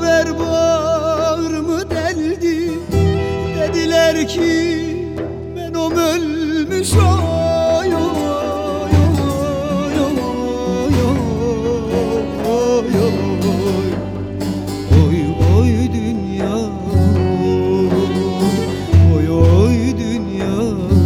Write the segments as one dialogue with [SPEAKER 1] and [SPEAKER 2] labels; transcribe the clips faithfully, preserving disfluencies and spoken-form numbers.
[SPEAKER 1] haber bağrımı deldi. Dediler ki benim ölmüş oy oy oy oy oy oy. Oy oy dünya, oy oy dünya.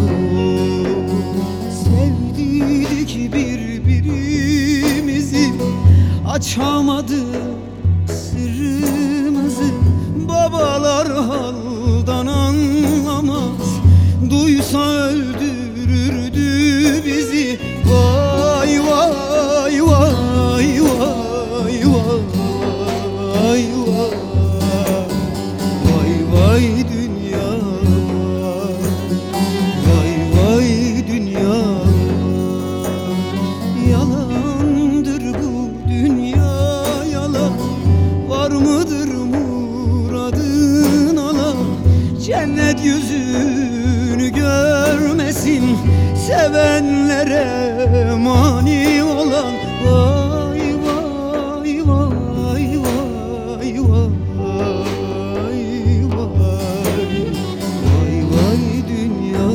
[SPEAKER 1] Sevdik birbirimizi, açamadık sırrımızı. Babalar haldan anlamaz, duysa öldürürdü bizi. Vay vay vay vay vay vay. Vay vay dünya, vay vay dünya. Yalandır bu dünya, yalan. Var mıdır muradın Allah? Cennet yüzünü görmesin sevenlere mani olan. Vay vay vay vay vay. Vay vay dünya,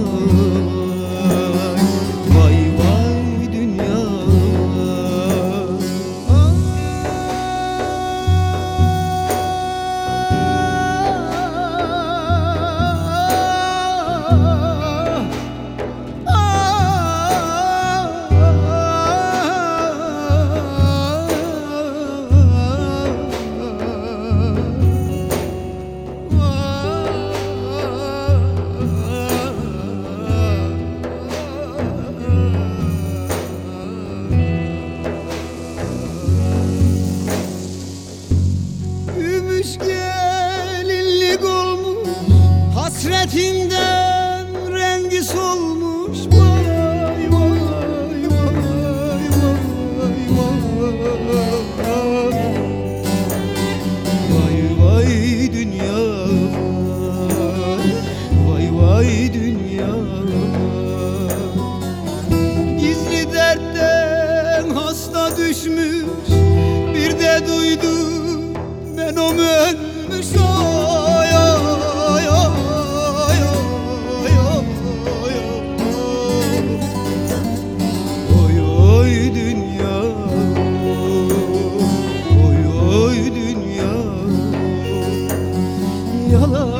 [SPEAKER 1] vay vay dünya. Gümüş gelinlik olmuş, hasretinden rengi solmuş. Vay vay vay vay vay. Vay vay dünya, vay vay dünya. Gizli dertten hasta düşmüş, bir de duydum benim ölmüş oy oy oy oy oy. Oy oy dünya, oy oy dünya. Yalan